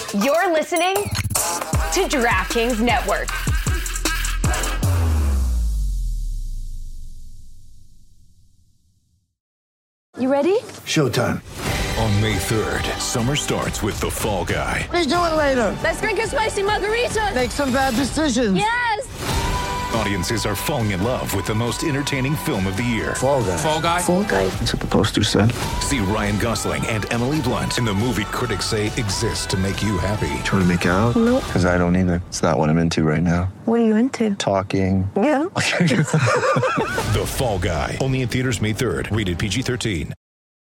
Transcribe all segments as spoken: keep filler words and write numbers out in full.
You're listening to DraftKings Network. You ready? Showtime. On May third, summer starts with The Fall Guy. Let's do it later. Let's drink a spicy margarita. Make some bad decisions. Yes. Audiences are falling in love with the most entertaining film of the year. Fall Guy. Fall Guy? Fall Guy. That's what the poster said. See Ryan Gosling and Emily Blunt in the movie critics say exists to make you happy. Trying to make it out? Nope. Because I don't either. It's not what I'm into right now. What are you into? Talking. Yeah. The Fall Guy. Only in theaters May third. Rated P G thirteen.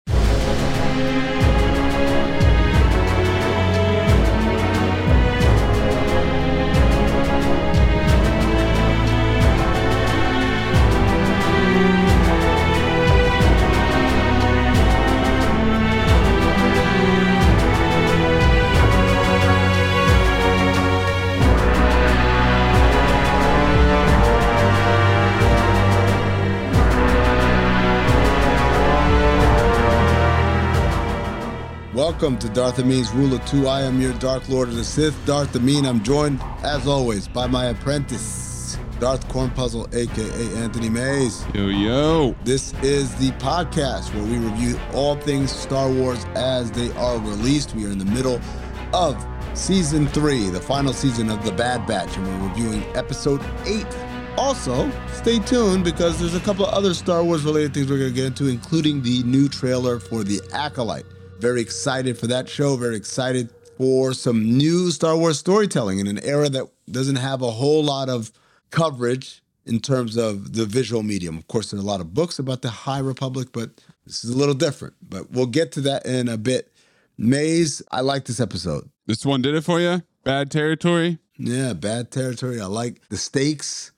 Welcome to Darth Amin's Rule of Two. I am your Dark Lord of the Sith, Darth Amin. I'm joined, as always, by my apprentice, Darth Cornpuzzle, a k a. Anthony Mays. Yo, yo. This is the podcast where we review all things Star Wars as they are released. We are in the middle of Season three, the final season of The Bad Batch, and we're reviewing Episode eight. Also, stay tuned because there's a couple of other Star Wars-related things we're going to get into, including the new trailer for The Acolyte. Very excited for that show. Very excited for some new Star Wars storytelling in an era that doesn't have a whole lot of coverage in terms of the visual medium. Of course, there's a lot of books about the High Republic, but this is a little different. But we'll get to that in a bit. Maze, I like this episode. This one did it for you? Bad territory? Yeah, bad territory. I like the stakes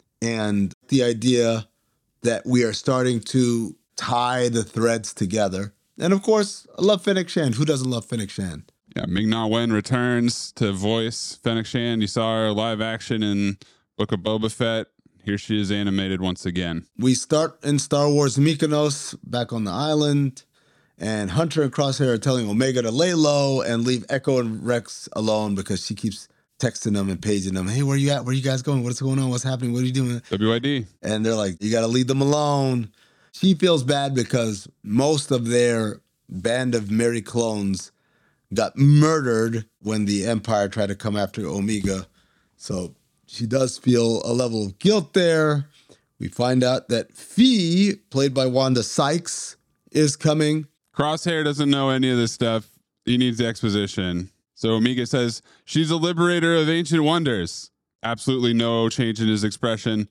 and the idea that we are starting to tie the threads together. And of course, I love Fennec Shand. Who doesn't love Fennec Shand? Yeah, Ming-Na Wen returns to voice Fennec Shand. You saw her live action in Book of Boba Fett. Here she is animated once again. We start in Star Wars Mykonos, back on the island, and Hunter and Crosshair are telling Omega to lay low and leave Echo and Rex alone because she keeps texting them and paging them. Hey, where you at? Where you guys going? What's going on? What's happening? What are you doing? W I D. And they're like, you got to leave them alone. She feels bad because most of their band of merry clones got murdered when the Empire tried to come after Omega. So she does feel a level of guilt there. We find out that Phee, played by Wanda Sykes, is coming. Crosshair doesn't know any of this stuff. He needs exposition. So Omega says, she's a liberator of ancient wonders. Absolutely no change in his expression.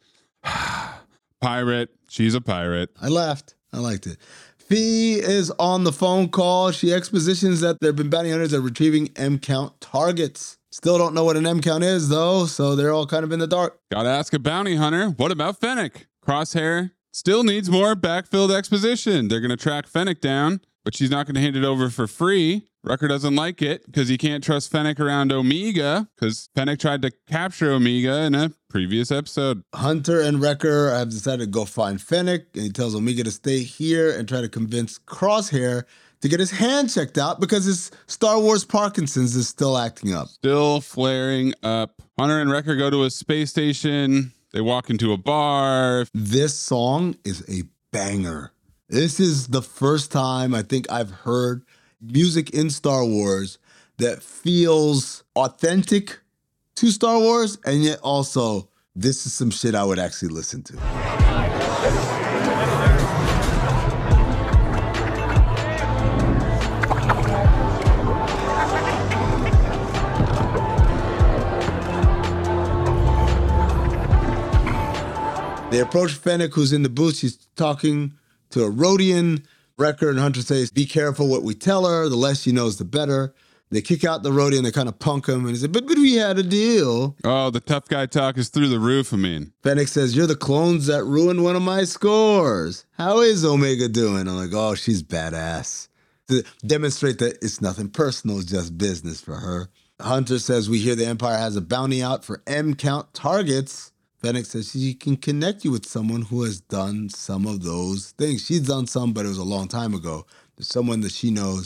Pirate. She's a pirate. I laughed. I liked it. Phee is on the phone call. She expositions that there have been bounty hunters that are retrieving M-count targets. Still don't know what an M-count is, though, so they're all kind of in the dark. Gotta ask a bounty hunter, what about Fennec? Crosshair still needs more backfilled exposition. They're gonna track Fennec down, but she's not gonna hand it over for free. Wrecker doesn't like it because he can't trust Fennec around Omega because Fennec tried to capture Omega in a previous episode. Hunter and Wrecker have decided to go find Fennec, and he tells Omega to stay here and try to convince Crosshair to get his hand checked out because his Star Wars Parkinson's is still acting up. Still flaring up. Hunter and Wrecker go to a space station. They walk into a bar. This song is a banger. This is the first time I think I've heard music in Star Wars that feels authentic to Star Wars, and yet also, this is some shit I would actually listen to. They approach Fennec, who's in the booth. She's talking to a Rodian. Wrecker and Hunter says, be careful what we tell her. The less she knows, the better. They kick out the Rodian. They kind of punk him. And he said, but, but we had a deal. Oh, the tough guy talk is through the roof, I mean. Fennec says, you're the clones that ruined one of my scores. How is Omega doing? I'm like, oh, she's badass. To demonstrate that it's nothing personal, it's just business for her. Hunter says, we hear the Empire has a bounty out for M-count targets. Fennec says she can connect you with someone who has done some of those things. She's done some, but it was a long time ago. There's someone that she knows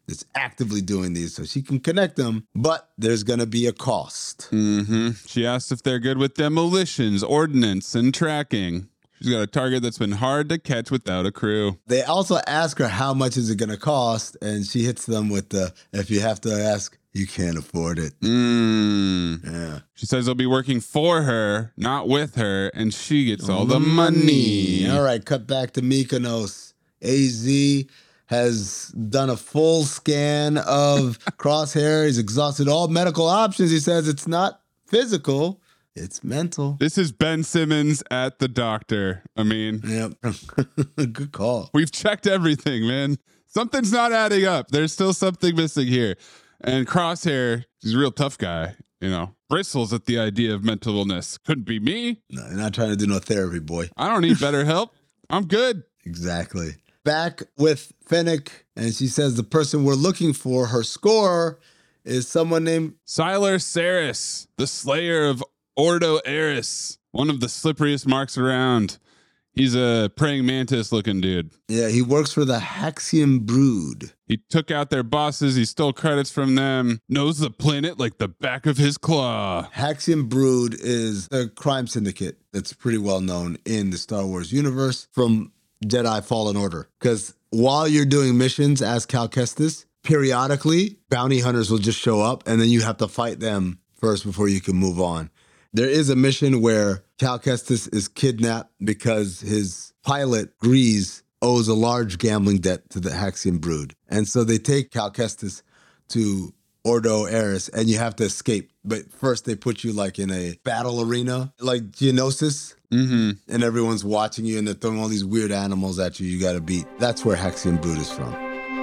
that's actively doing these so she can connect them, but there's going to be a cost. Mm-hmm. She asks if they're good with demolitions, ordnance, and tracking. She's got a target that's been hard to catch without a crew. They also ask her how much is it going to cost, and she hits them with the, if you have to ask, you can't afford it. Mm. Yeah. She says they'll be working for her, not with her, and she gets all, all the money. money. All right, cut back to Mykonos. A Z has done a full scan of Crosshair. He's exhausted all medical options. He says it's not physical, it's mental. This is Ben Simmons at the doctor. I mean, yep. Good call. We've checked everything, man. Something's not adding up. There's still something missing here. And Crosshair, he's a real tough guy, you know, bristles at the idea of mental illness. Couldn't be me. No, you're not trying to do no therapy, boy. I don't need better help. I'm good. Exactly. Back with Fennec, and she says the person we're looking for, her score, is someone named Sylar Saris, the slayer of Ordo Eris, one of the slipperiest marks around. He's a praying mantis looking dude. Yeah, he works for the Haxian Brood. He took out their bosses. He stole credits from them. Knows the planet like the back of his claw. Haxian Brood is a crime syndicate that's pretty well known in the Star Wars universe from Jedi Fallen Order. Because while you're doing missions as Cal Kestis, periodically, bounty hunters will just show up, and then you have to fight them first before you can move on. There is a mission where Cal Kestis is kidnapped because his pilot, Grease, owes a large gambling debt to the Haxian Brood. And so they take Cal Kestis to Ordo Eris, and you have to escape. But first they put you like in a battle arena, like Geonosis, mm-hmm. and everyone's watching you, and they're throwing all these weird animals at you you got to beat. That's where Haxian Brood is from.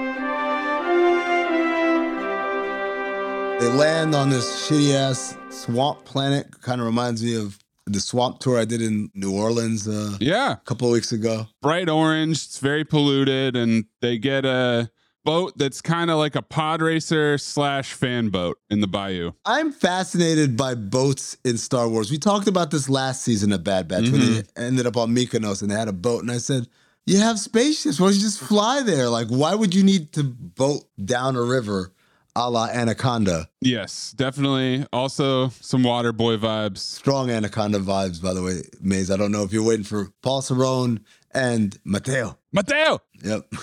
They land on this shitty-ass swamp planet. Kind of reminds me of the swamp tour I did in New Orleans uh, yeah. a couple of weeks ago. Bright orange. It's very polluted, and they get a boat that's kind of like a pod racer slash fan boat in the bayou. I'm fascinated by boats in Star Wars. We talked about this last season of Bad Batch mm-hmm. when they ended up on Mykonos and they had a boat, and I said, you have spaceships. Why don't you just fly there? Like, why would you need to boat down a river a la Anaconda? Yes, definitely. Also, some water boy vibes. Strong Anaconda vibes, by the way, Maze. I don't know if you're waiting for Paul Cerrone and Mateo. Mateo! Yep.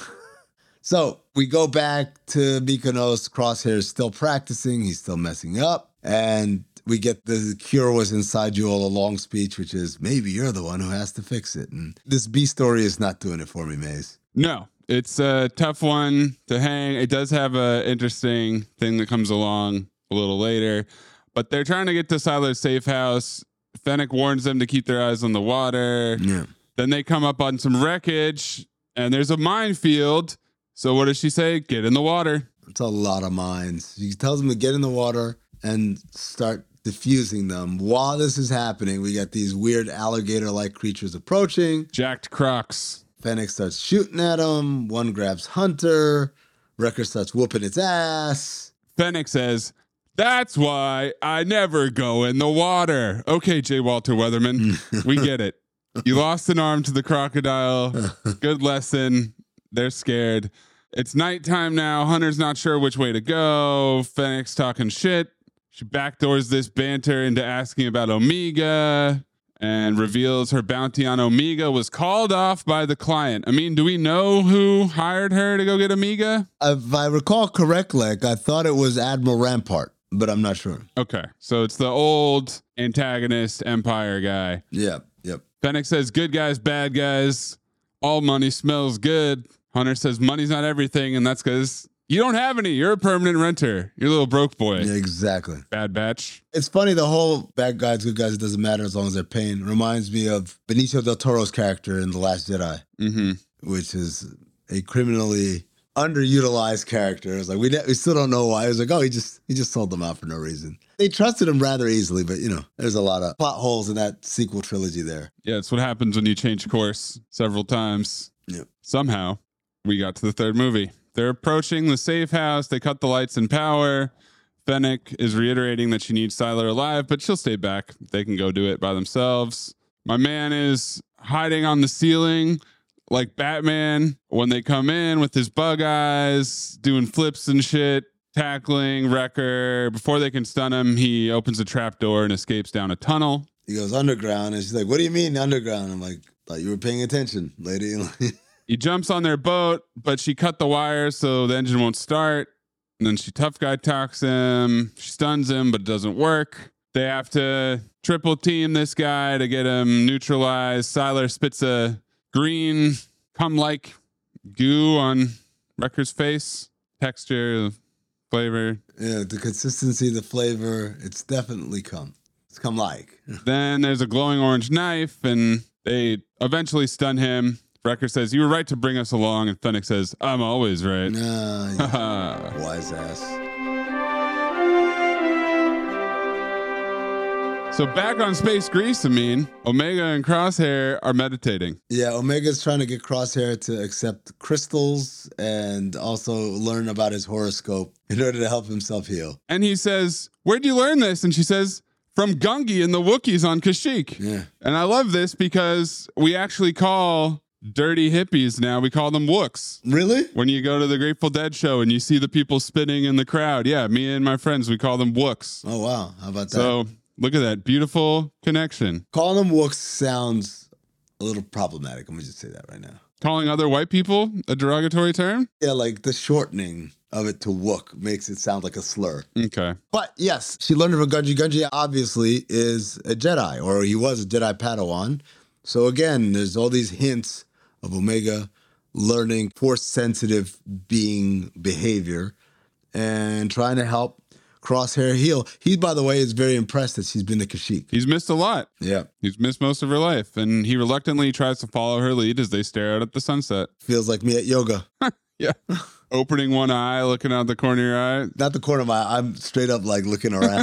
So we go back to Mykonos. Crosshair is still practicing. He's still messing up. And we get the cure was inside you all along speech, which is maybe you're the one who has to fix it. And this B story is not doing it for me, Maze. No. It's a tough one to hang. It does have an interesting thing that comes along a little later, but they're trying to get to Sylar's safe house. Fennec warns them to keep their eyes on the water. Yeah. Then they come up on some wreckage, and there's a minefield. So what does she say? Get in the water. It's a lot of mines. She tells them to get in the water and start diffusing them. While this is happening, we got these weird alligator-like creatures approaching. Jacked Crocs. Fennec starts shooting at him. One grabs Hunter. Wrecker starts whooping its ass. Fennec says, that's why I never go in the water. Okay, J. Walter Weatherman, we get it. You lost an arm to the crocodile. Good lesson. They're scared. It's nighttime now. Hunter's not sure which way to go. Fennec's talking shit. She backdoors this banter into asking about Omega and reveals her bounty on Omega was called off by the client. I mean, do we know who hired her to go get Omega? If I recall correctly, I thought it was Admiral Rampart, but I'm not sure. Okay, so it's the old antagonist Empire guy. Yep, yep. Fennec says, good guys, bad guys. All money smells good. Hunter says, money's not everything, and that's because you don't have any. You're a permanent renter. You're a little broke boy. Yeah, exactly. Bad Batch. It's funny, the whole bad guys, good guys, it doesn't matter as long as they're paying. Reminds me of Benicio del Toro's character in The Last Jedi, mm-hmm. which is a criminally underutilized character. It's like, we, we still don't know why. It was like, oh, he just he just sold them out for no reason. They trusted him rather easily, but, you know, there's a lot of plot holes in that sequel trilogy there. Yeah, it's what happens when you change course several times. Yeah. Somehow, we got to the third movie. They're approaching the safe house. They cut the lights and power. Fennec is reiterating that she needs Sylar alive, but she'll stay back. They can go do it by themselves. My man is hiding on the ceiling, like Batman when they come in with his bug eyes, doing flips and shit, tackling Wrecker. Before they can stun him, he opens a trap door and escapes down a tunnel. He goes underground, and she's like, "What do you mean underground?" I'm like, "Thought you were paying attention, lady." He jumps on their boat, but she cut the wires so the engine won't start. And then she tough guy talks him. She stuns him, but it doesn't work. They have to triple team this guy to get him neutralized. Siler spits a green cum-like goo on Wrecker's face. Texture, flavor. Yeah, the consistency, the flavor, it's definitely cum. It's cum-like. Then there's a glowing orange knife, and they eventually stun him. Wrecker says, "You were right to bring us along." And Fennec says, "I'm always right." Nah, yeah. Wise ass. So back on Space Grease, I mean, Omega and Crosshair are meditating. Yeah, Omega's trying to get Crosshair to accept crystals and also learn about his horoscope in order to help himself heal. And he says, "Where'd you learn this?" And she says, "From Gungi and the Wookiees on Kashyyyk." Yeah. And I love this because we actually call dirty hippies now, we call them Wooks. Really? When you go to the Grateful Dead show and you see the people spinning in the crowd. Yeah, me and my friends, we call them Wooks. Oh, wow. How about that? So look at that beautiful connection. Calling them Wooks sounds a little problematic. Let me just say that right now. Calling other white people a derogatory term? Yeah, like the shortening of it to Wook makes it sound like a slur. Okay. But yes, she learned it from Gungi. Gungi obviously is a Jedi, or he was a Jedi Padawan. So again, there's all these hints of Omega learning force-sensitive being behavior and trying to help Crosshair heal. He, by the way, is very impressed that she's been to Kashyyyk. He's missed a lot. Yeah. He's missed most of her life, and he reluctantly tries to follow her lead as they stare out at the sunset. Feels like me at yoga. Yeah. Opening one eye, looking out the corner of your eye. Not the corner of my eye. I'm straight up like looking around.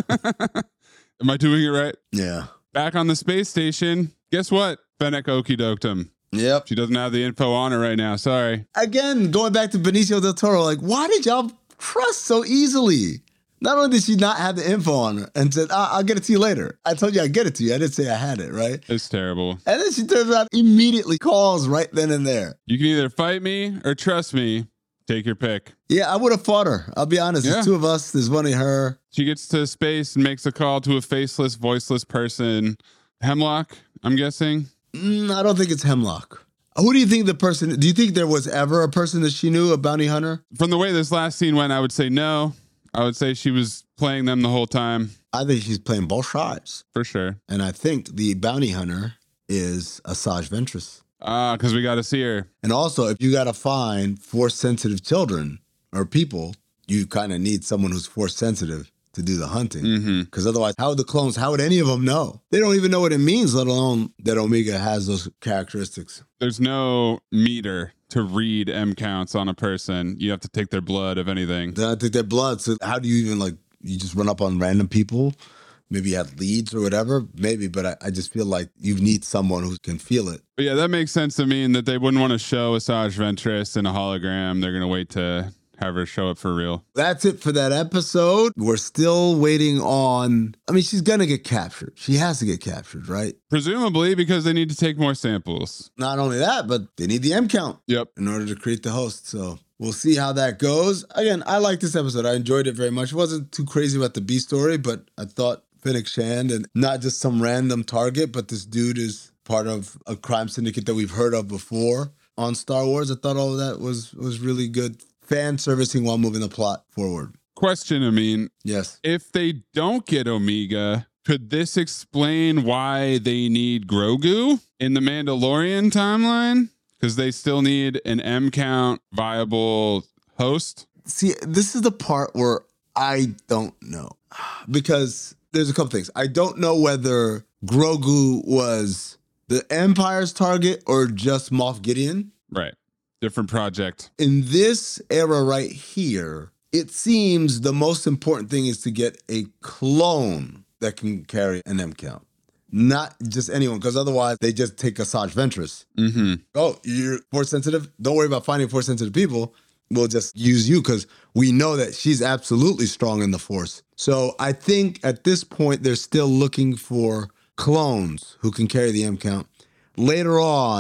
Am I doing it right? Yeah. Back on the space station, guess what? Fennec okey-doked him. Yep. She doesn't have the info on her right now. Sorry. Again, going back to Benicio del Toro, like, why did y'all trust so easily? Not only did she not have the info on her and said, I'll get it to you later. I told you I'd get it to you. I didn't say I had it, right? It's terrible. And then she turns around, immediately calls right then and there. You can either fight me or trust me. Take your pick. Yeah, I would have fought her. I'll be honest. Yeah. There's two of us. There's one of her. She gets to space and makes a call to a faceless, voiceless person. Hemlock, I'm guessing. Mm, I don't think it's Hemlock. Who do you think the person, do you think there was ever a person that she knew, a bounty hunter? From the way this last scene went, I would say no. I would say she was playing them the whole time. I think she's playing both sides. For sure. And I think the bounty hunter is Asajj Ventress. Ah, because we got to see her. And also, if you got to find force-sensitive children or people, you kind of need someone who's force-sensitive to do the hunting. Because mm-hmm. otherwise, how would the clones, how would any of them know? They don't even know what it means, let alone that Omega has those characteristics. There's no meter to read M counts on a person. You have to take their blood, if anything. Then I take their blood. So how do you even, like, you just run up on random people? Maybe you have leads or whatever. Maybe, but I, I just feel like you need someone who can feel it. But yeah, that makes sense to me in that they wouldn't want to show Asajj Ventress in a hologram. They're going to wait to have her show up for real. That's it for that episode. We're still waiting on, I mean, she's going to get captured. She has to get captured, right? Presumably because they need to take more samples. Not only that, but they need the M count. Yep. In order to create the host. So we'll see how that goes. Again, I like this episode. I enjoyed it very much. It wasn't too crazy about the B story, but I thought Fennec Shand, and not just some random target, but this dude is part of a crime syndicate that we've heard of before on Star Wars. I thought all of that was was really good fan servicing while moving the plot forward. Question, Amin. Yes. If they don't get Omega, could this explain why they need Grogu in the Mandalorian timeline? Because they still need an M count viable host? See, this is the part where I don't know. Because there's a couple things. I don't know whether Grogu was the Empire's target or just Moff Gideon. Right. Different project. In this era right here, it seems the most important thing is to get a clone that can carry an M count. Not just anyone, because otherwise they just take Asajj Ventress. Mm-hmm. Oh, you're force sensitive? Don't worry about finding force sensitive people. We'll just use you because we know that she's absolutely strong in the Force. So I think at this point, they're still looking for clones who can carry the M count. Later on,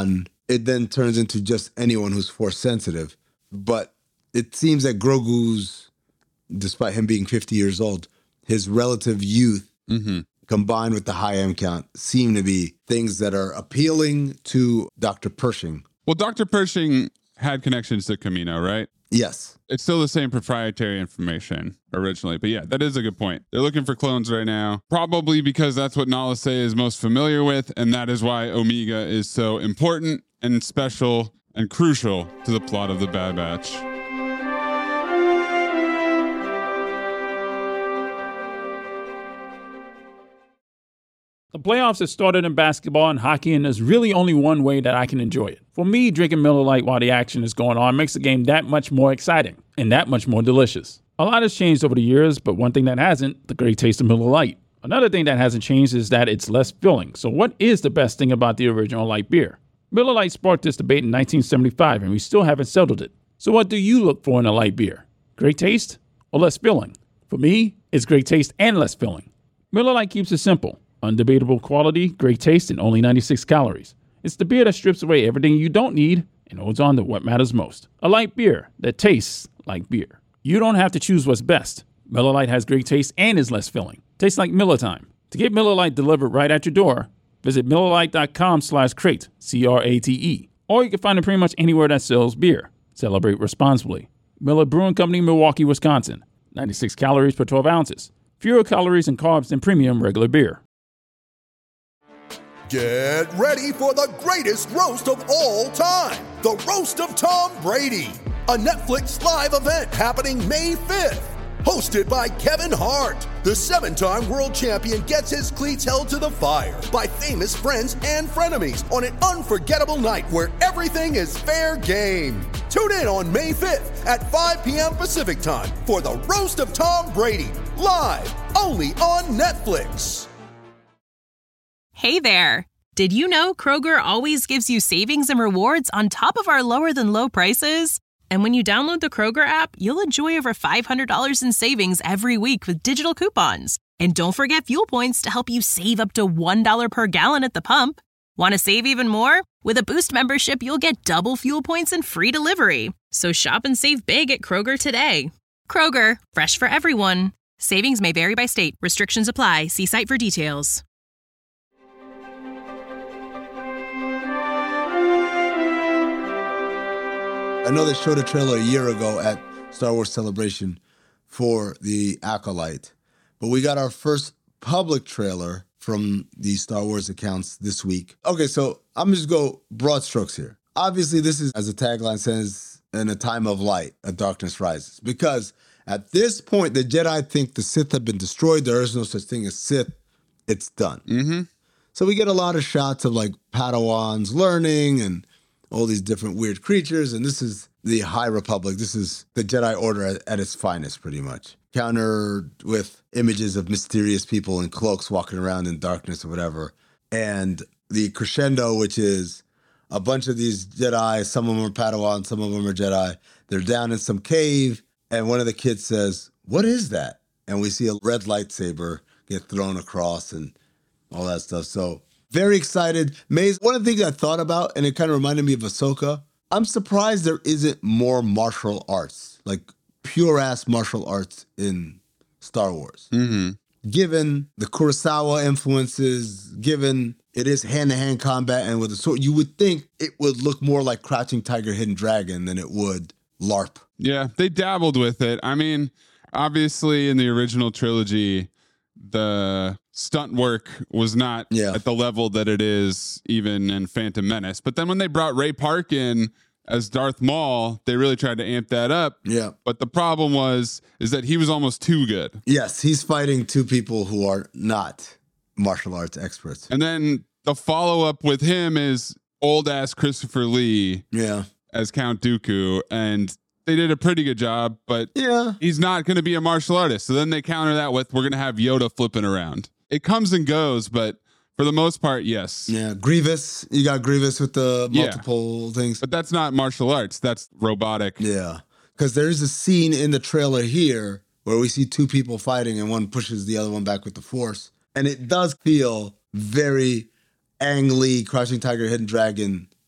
it then turns into just anyone who's force sensitive. But it seems that Grogu's, despite him being fifty years old, his relative youth Mm-hmm. combined with the high M count seem to be things that are appealing to Doctor Pershing. Well, Doctor Pershing had connections to Camino, right? Yes. It's still the same proprietary information originally. But yeah, that is a good point. They're looking for clones right now, probably because that's what Nala Se is most familiar with. And that is why Omega is so important and special and crucial to the plot of The Bad Batch. The playoffs have started in basketball and hockey, and there's really only one way that I can enjoy it. For me, drinking Miller Lite while the action is going on makes the game that much more exciting and that much more delicious. A lot has changed over the years, but one thing that hasn't, the great taste of Miller Lite. Another thing that hasn't changed is that it's less filling. So what is the best thing about the original light beer? Miller Lite sparked this debate in nineteen seventy-five, and we still haven't settled it. So what do you look for in a light beer? Great taste or less filling? For me, it's great taste and less filling. Miller Lite keeps it simple. Undebatable quality, great taste, and only ninety-six calories. It's the beer that strips away everything you don't need and holds on to what matters most. A light beer that tastes like beer. You don't have to choose what's best. Miller Lite has great taste and is less filling. Tastes like Miller time. To get Miller Lite delivered right at your door, visit MillerLite.com slash crate, C R A T E. Or you can find it pretty much anywhere that sells beer. Celebrate responsibly. Miller Brewing Company, Milwaukee, Wisconsin. ninety-six calories per twelve ounces. Fewer calories and carbs than premium regular beer. Get ready for the greatest roast of all time, the Roast of Tom Brady, a Netflix live event happening May fifth. Hosted by Kevin Hart, the seven-time world champion gets his cleats held to the fire by famous friends and frenemies on an unforgettable night where everything is fair game. Tune in on May fifth at five p.m. Pacific time for the Roast of Tom Brady, live only on Netflix. Hey there! Did you know Kroger always gives you savings and rewards on top of our lower-than-low prices? And when you download the Kroger app, you'll enjoy over five hundred dollars in savings every week with digital coupons. And don't forget fuel points to help you save up to one dollar per gallon at the pump. Want to save even more? With a Boost membership, you'll get double fuel points and free delivery. So shop and save big at Kroger today. Kroger, fresh for everyone. Savings may vary by state. Restrictions apply. See site for details. I know they showed a trailer a year ago at Star Wars Celebration for the Acolyte, but we got our first public trailer from the Star Wars accounts this week. Okay, so I'm just going to go broad strokes here. Obviously, this is, as the tagline says, in a time of light, a darkness rises. Because at this point, the Jedi think the Sith have been destroyed. There is no such thing as Sith. It's done. Mm-hmm. So we get a lot of shots of like Padawans learning and all these different weird creatures, and this is the High Republic. This is the Jedi Order at, at its finest, pretty much. Countered with images of mysterious people in cloaks walking around in darkness or whatever. And the crescendo, which is a bunch of these Jedi, some of them are Padawan, some of them are Jedi. They're down in some cave, and one of the kids says, "What is that?" And we see a red lightsaber get thrown across and all that stuff. So very excited. Maze, one of the things I thought about, and it kind of reminded me of Ahsoka, I'm surprised there isn't more martial arts, like pure-ass martial arts in Star Wars. Mm-hmm. Given the Kurosawa influences, given it is hand-to-hand combat and with a sword, you would think it would look more like Crouching Tiger, Hidden Dragon than it would LARP. Yeah, they dabbled with it. I mean, obviously in the original trilogy, the stunt work was not yeah. at the level that it is even in Phantom Menace. But then when they brought Ray Park in as Darth Maul, they really tried to amp that up. Yeah. But the problem was, is that he was almost too good. Yes, he's fighting two people who are not martial arts experts. And then the follow-up with him is old-ass Christopher Lee yeah. as Count Dooku. And they did a pretty good job, but yeah. he's not going to be a martial artist. So then they counter that with, we're going to have Yoda flipping around. It comes and goes, but for the most part, yes. Yeah, Grievous. You got Grievous with the multiple yeah. things. But that's not martial arts. That's robotic. Yeah, because there's a scene in the trailer here where we see two people fighting and one pushes the other one back with the Force. And it does feel very Ang Lee, Crouching Tiger, Hidden Dragon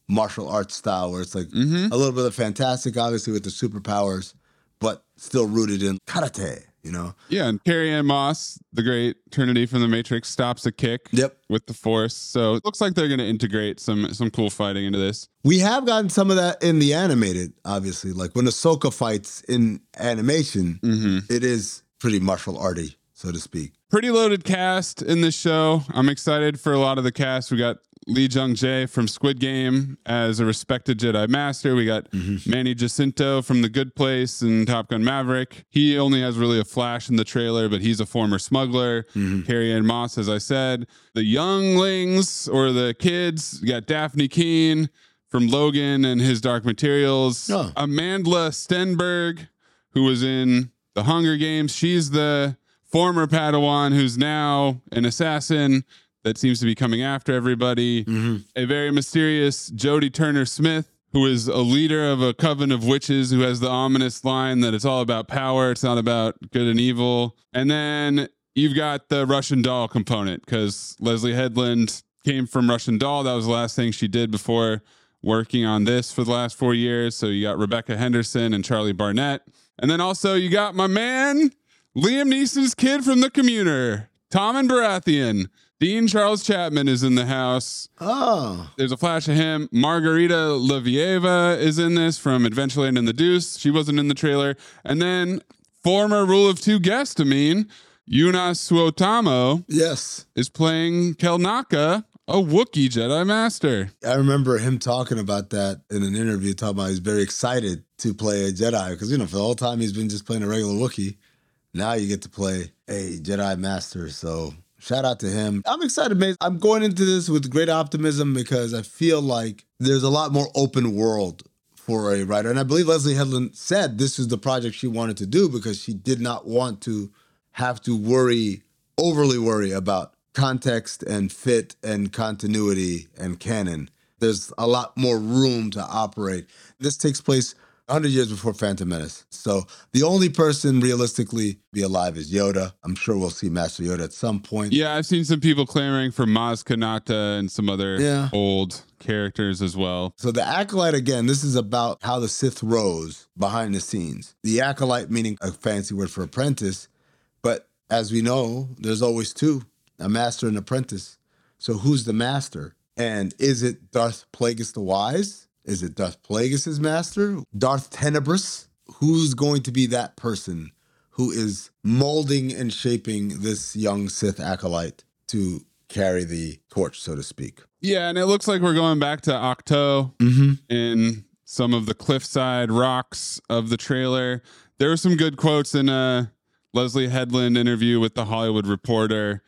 martial arts style where it's like Mm-hmm. a little bit of fantastic, obviously with the superpowers, but still rooted in karate, you know? Yeah, and Carrie Ann Moss, the great Trinity from The Matrix, stops a kick Yep. with the Force. So it looks like they're going to integrate some some cool fighting into this. We have gotten some of that in the animated, obviously. Like when Ahsoka fights in animation, Mm-hmm. it is pretty martial arty, so to speak. Pretty loaded cast in this show. I'm excited for a lot of the cast. We got Lee Jung-jae from Squid Game as a respected Jedi Master. We got Mm-hmm. Manny Jacinto from The Good Place and Top Gun Maverick. He only has really a flash in the trailer, but he's a former smuggler. Mm-hmm. Carrie Ann Moss, as I said. The younglings or the kids, we got Daphne Keene from Logan and His Dark Materials. Oh. Amandla Stenberg, who was in The Hunger Games. She's the former Padawan who's now an assassin that seems to be coming after everybody. Mm-hmm. A very mysterious Jodie Turner-Smith, who is a leader of a coven of witches, who has the ominous line that it's all about power. It's not about good and evil. And then you've got the Russian doll component, because Leslie Headland came from Russian Doll. That was the last thing she did before working on this for the last four years. So you got Rebecca Henderson and Charlie Barnett. And then also you got my man, Liam Neeson's kid from The Commuter, Tommen Baratheon. Dean Charles Chapman is in the house. Oh. There's a flash of him. Margarita Levieva is in this from Adventureland and the Deuce. She wasn't in the trailer. And then former Rule of Two guest, I mean, Yuna Suotamo Yes. is playing Kelnaka, a Wookiee Jedi Master. I remember him talking about that in an interview, talking about he's very excited to play a Jedi because, you know, for the whole time he's been just playing a regular Wookiee. Now you get to play a Jedi Master. So shout out to him. I'm excited, man. I'm going into this with great optimism because I feel like there's a lot more open world for a writer. And I believe Leslie Headland said this is the project she wanted to do because she did not want to have to worry, overly worry about context and fit and continuity and canon. There's a lot more room to operate. This takes place one hundred years before Phantom Menace. So the only person realistically be alive is Yoda. I'm sure we'll see Master Yoda at some point. Yeah, I've seen some people clamoring for Maz Kanata and some other Yeah. old characters as well. So the Acolyte, again, this is about how the Sith rose behind the scenes. The Acolyte meaning a fancy word for apprentice. But as we know, there's always two, a master and apprentice. So who's the master? And is it Darth Plagueis the Wise? Is it Darth Plagueis' master? Darth Tenebrous? Who's going to be that person who is molding and shaping this young Sith acolyte to carry the torch, so to speak? Yeah, and it looks like we're going back to Octo Mm-hmm. in some of the cliffside rocks of the trailer. There were some good quotes in a Leslie Headland interview with The Hollywood Reporter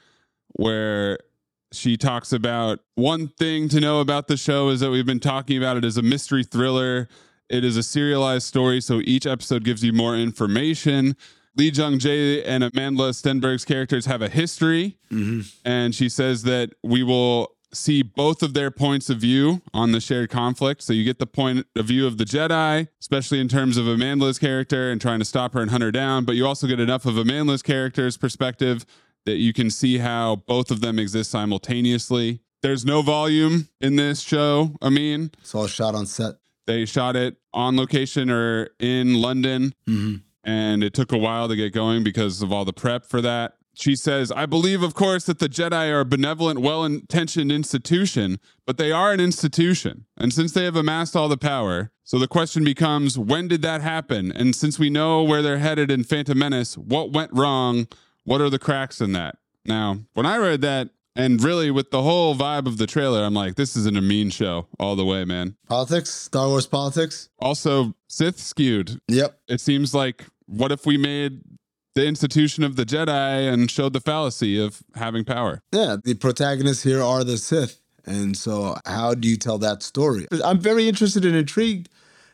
where she talks about one thing to know about the show is that we've been talking about it as a mystery thriller. It is a serialized story, so each episode gives you more information. Lee Jung-jae and Amandla Stenberg's characters have a history, Mm-hmm. and she says that we will see both of their points of view on the shared conflict. So you get the point of view of the Jedi, especially in terms of Amandla's character and trying to stop her and hunt her down, but you also get enough of Amandla's character's perspective that you can see how both of them exist simultaneously. There's no volume in this show, I mean. It's all shot on set. They shot it on location or in London, Mm-hmm. and it took a while to get going because of all the prep for that. She says, I believe, of course, that the Jedi are a benevolent, well-intentioned institution, but they are an institution. And since they have amassed all the power, so the question becomes, when did that happen? And since we know where they're headed in Phantom Menace, what went wrong? What are the cracks in that? Now, when I read that, and really with the whole vibe of the trailer, I'm like, this isn't a mean show all the way, man. Politics? Star Wars politics? Also, Sith skewed. Yep. It seems like, what if we made the institution of the Jedi and showed the fallacy of having power? Yeah, the protagonists here are the Sith. And so how do you tell that story? I'm very interested and intrigued.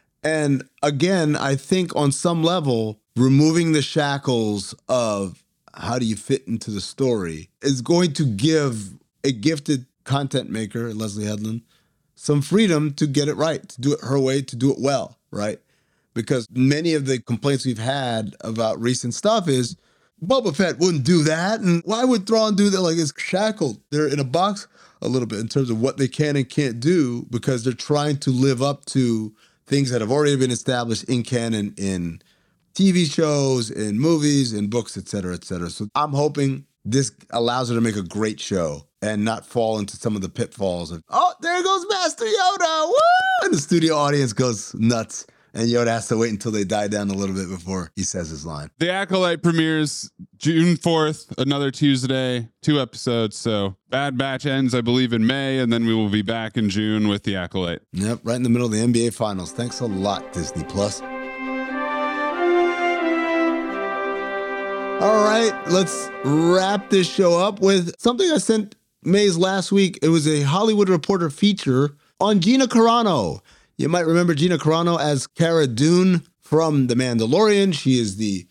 And again, I think on some level, removing the shackles of how do you fit into the story is going to give a gifted content maker, Leslie Headland, some freedom to get it right, to do it her way, to do it well, right? Because many of the complaints we've had about recent stuff is Boba Fett wouldn't do that. And why would Thrawn do that? Like, it's shackled. They're in a box a little bit in terms of what they can and can't do because they're trying to live up to things that have already been established in canon in T V shows, in movies, in books, et cetera, et cetera. So I'm hoping this allows her to make a great show and not fall into some of the pitfalls of, oh, there goes Master Yoda, woo! And the studio audience goes nuts. And Yoda has to wait until they die down a little bit before he says his line. The Acolyte premieres June fourth, another Tuesday, two episodes. So Bad Batch ends, I believe, in May, and then we will be back in June with The Acolyte. Yep, right in the middle of the N B A Finals. Thanks a lot, Disney Plus. All right, let's wrap this show up with something I sent Maze last week. It was a Hollywood Reporter feature on Gina Carano. You might remember Gina Carano as Cara Dune from The Mandalorian. She is the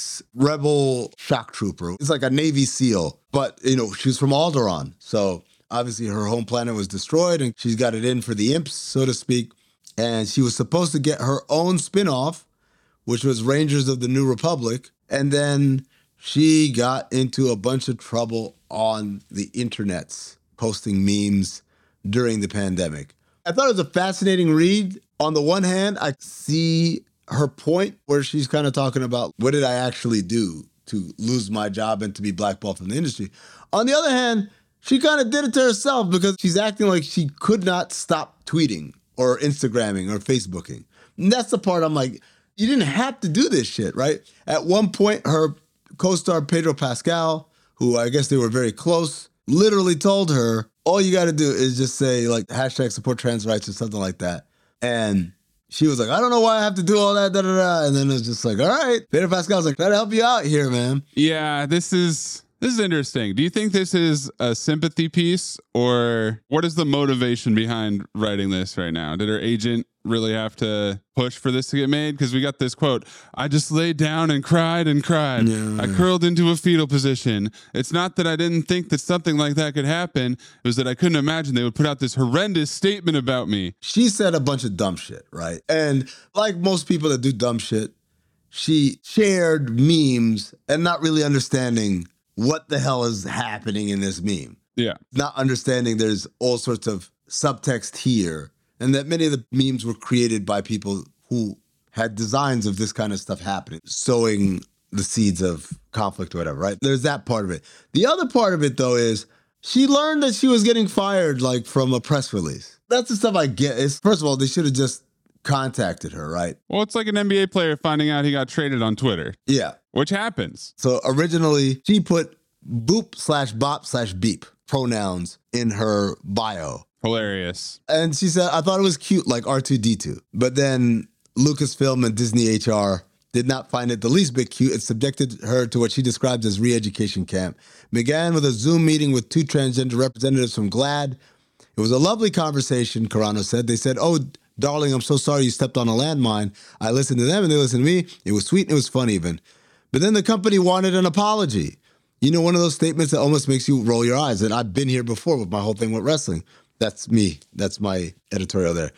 ex-rebel shock trooper. It's like a Navy SEAL, but, you know, she's from Alderaan. So obviously her home planet was destroyed and she's got it in for the imps, so to speak. And she was supposed to get her own spinoff, which was Rangers of the New Republic. And then she got into a bunch of trouble on the internets, posting memes during the pandemic. I thought it was a fascinating read. On the one hand, I see her point where she's kind of talking about what did I actually do to lose my job and to be blackballed from the industry. On the other hand, she kind of did it to herself because she's acting like she could not stop tweeting or Instagramming or Facebooking. And that's the part I'm like, you didn't have to do this shit, right? At one point, her co-star Pedro Pascal, who I guess they were very close, literally told her, all you got to do is just say like hashtag support trans rights or something like that. And she was like, I don't know why I have to do all that, da da da. And then it was just like, all right. Pedro Pascal's like, try to help you out here, man. Yeah, this is this is interesting. Do you think this is a sympathy piece or what is the motivation behind writing this right now? Did her agent really have to push for this to get made? Because we got this quote, I just laid down and cried and cried. Yeah. I curled into a fetal position. It's not that I didn't think that something like that could happen. It was that I couldn't imagine they would put out this horrendous statement about me. She said a bunch of dumb shit, right? And like most people that do dumb shit, she shared memes and not really understanding what the hell is happening in this meme. Yeah. Not understanding there's all sorts of subtext here. And that many of the memes were created by people who had designs of this kind of stuff happening, sowing the seeds of conflict or whatever, right? There's that part of it. The other part of it, though, is she learned that she was getting fired, like, from a press release. That's the stuff I get. Is first of all, they should have just contacted her, right? Well, it's like an N B A player finding out he got traded on Twitter. Yeah. Which happens. So originally, she put boop slash bop slash beep pronouns in her bio. Hilarious. And she said, I thought it was cute, like R two D two. But then Lucasfilm and Disney H R did not find it the least bit cute. It subjected her to what she described as re-education camp. Began with a Zoom meeting with two transgender representatives from GLAAD. It was a lovely conversation, Carano said. They said, oh, darling, I'm so sorry you stepped on a landmine. I listened to them and they listened to me. It was sweet and it was fun even. But then the company wanted an apology. You know, one of those statements that almost makes you roll your eyes. And I've been here before with my whole thing with wrestling. That's me. That's my editorial there.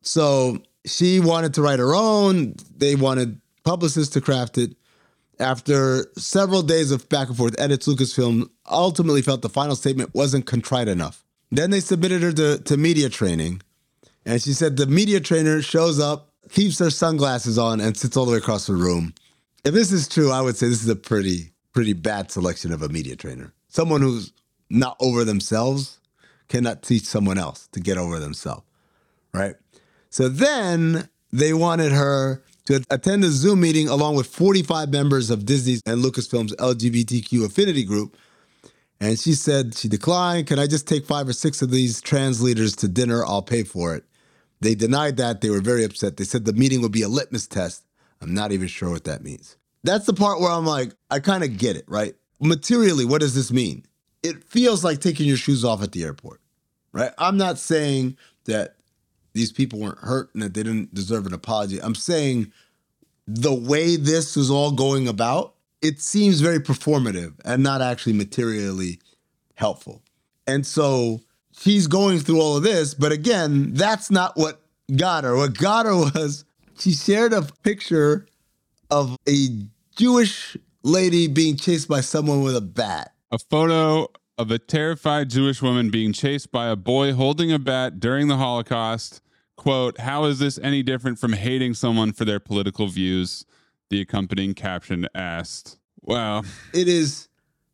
So she wanted to write her own. They wanted publicists to craft it. After several days of back and forth edits, Lucasfilm ultimately felt the final statement wasn't contrite enough. Then they submitted her to, to media training. And she said the media trainer shows up, keeps her sunglasses on, and sits all the way across the room. If this is true, I would say this is a pretty, pretty bad selection of a media trainer. Someone who's not over themselves cannot teach someone else to get over themselves, right? So then they wanted her to attend a Zoom meeting along with forty-five members of Disney's and Lucasfilm's L G B T Q affinity group. And she said she declined. Can I just take five or six of these trans leaders to dinner? I'll pay for it. They denied that. They were very upset. They said the meeting would be a litmus test. I'm not even sure what that means. That's the part where I'm like, I kind of get it, right? Materially, what does this mean? It feels like taking your shoes off at the airport, right? I'm not saying that these people weren't hurt and that they didn't deserve an apology. I'm saying the way this is all going about, it seems very performative and not actually materially helpful. And so she's going through all of this, but again, that's not what got her. What got her was she shared a picture of a Jewish lady being chased by someone with a bat. A photo of a terrified Jewish woman being chased by a boy holding a bat during the Holocaust. Quote, how is this any different from hating someone for their political views? The accompanying caption asked. Wow. It is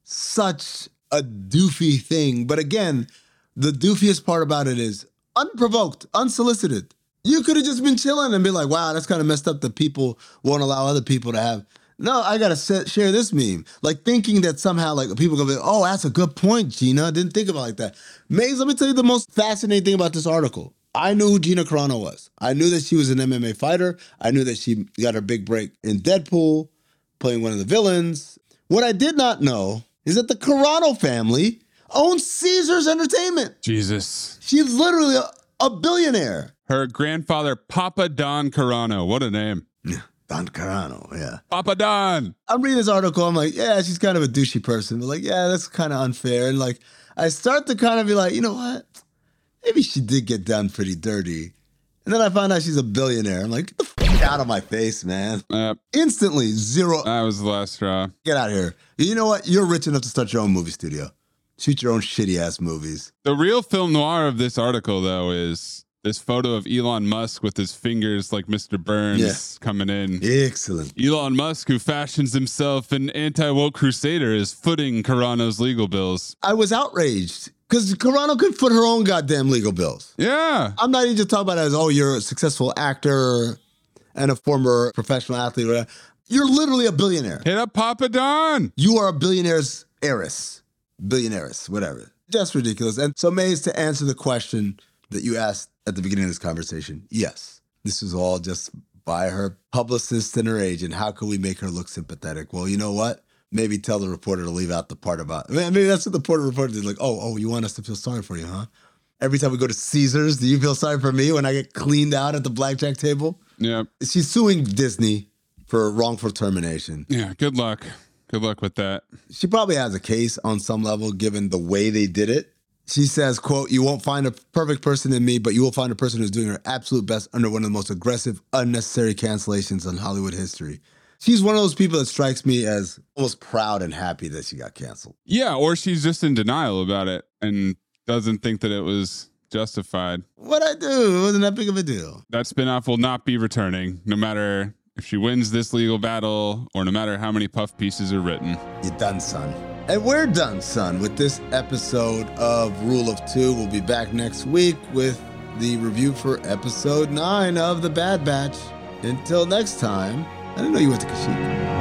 such a doofy thing. But again, the doofiest part about it is unprovoked, unsolicited. You could have just been chilling and be like, wow, that's kind of messed up that people won't allow other people to have. No, I got to share this meme. Like thinking that somehow like people going to be, oh, that's a good point, Gina. I didn't think about it like that. Maze, let me tell you the most fascinating thing about this article. I knew who Gina Carano was. I knew that she was an M M A fighter. I knew that she got her big break in Deadpool, playing one of the villains. What I did not know is that the Carano family owns Caesars Entertainment. Jesus. She's literally a, a billionaire. Her grandfather, Papa Don Carano. What a name. Don Carano, yeah. Papa Don. I'm reading this article. I'm like, yeah, she's kind of a douchey person. But like, yeah, that's kind of unfair. And like, I start to kind of be like, you know what? Maybe she did get done pretty dirty. And then I found out she's a billionaire. I'm like, get the fuck out of my face, man. Uh, Instantly, zero. That was the last straw. Get out of here. You know what? You're rich enough to start your own movie studio. Shoot your own shitty-ass movies. The real film noir of this article, though, is this photo of Elon Musk with his fingers like Mister Burns yeah. coming in. Excellent. Elon Musk, who fashions himself an anti-woke crusader, is footing Carano's legal bills. I was outraged because Carano could foot her own goddamn legal bills. Yeah. I'm not even just talking about it as, oh, you're a successful actor and a former professional athlete. Or whatever. You're literally a billionaire. Hit up Papa Don. You are a billionaire's heiress. Billionaires, whatever. Just ridiculous. And so, Maze, to answer the question that you asked at the beginning of this conversation, yes, this was all just by her publicist and her agent. How can we make her look sympathetic? Well, you know what? Maybe tell the reporter to leave out the part about, maybe that's what the reporter reporter did. Like, oh, oh, you want us to feel sorry for you, huh? Every time we go to Caesars, do you feel sorry for me when I get cleaned out at the blackjack table? Yeah. She's suing Disney for wrongful termination. Yeah, good luck. Good luck with that. She probably has a case on some level, given the way they did it. She says, quote, you won't find a perfect person in me, but you will find a person who's doing her absolute best under one of the most aggressive, unnecessary cancellations in Hollywood history. She's one of those people that strikes me as almost proud and happy that she got canceled. Yeah, or she's just in denial about it and doesn't think that it was justified. What'd I do? It wasn't that big of a deal. That spinoff will not be returning, no matter if she wins this legal battle or no matter how many puff pieces are written. You're done, son. And we're done, son, with this episode of Rule of Two. We'll be back next week with the review for episode nine of The Bad Batch. Until next time, I didn't know you went to Kashyyyk.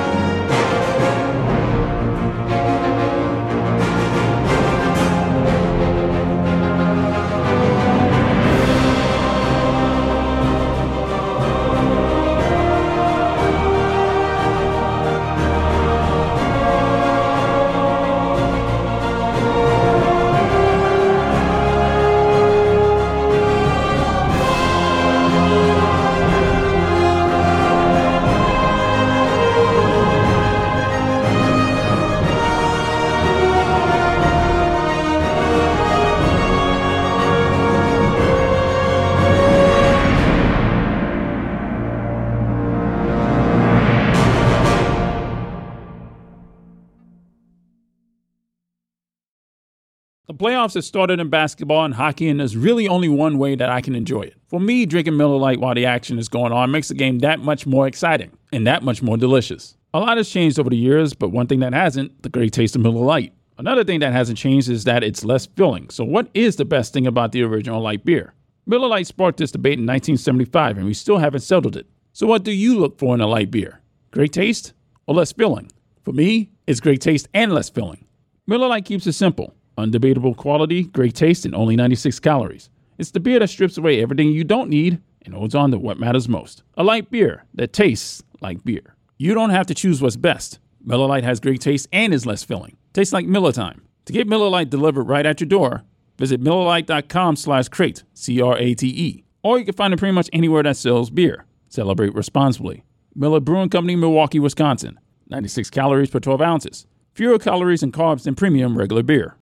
The playoffs have started in basketball and hockey, and there's really only one way that I can enjoy it. For me, drinking Miller Lite while the action is going on makes the game that much more exciting and that much more delicious. A lot has changed over the years, but one thing that hasn't, the great taste of Miller Lite. Another thing that hasn't changed is that it's less filling. So what is the best thing about the original light beer? Miller Lite sparked this debate in nineteen seventy-five, and we still haven't settled it. So what do you look for in a light beer? Great taste or less filling? For me, it's great taste and less filling. Miller Lite keeps it simple. Undebatable quality, great taste, and only ninety-six calories. It's the beer that strips away everything you don't need and holds on to what matters most. A light beer that tastes like beer. You don't have to choose what's best. Miller Lite has great taste and is less filling. Tastes like Miller time. To get Miller Lite delivered right at your door, visit Miller Lite dot com slash crate, C R A T E. Or you can find it pretty much anywhere that sells beer. Celebrate responsibly. Miller Brewing Company, Milwaukee, Wisconsin. ninety-six calories per twelve ounces. Fewer calories and carbs than premium regular beer.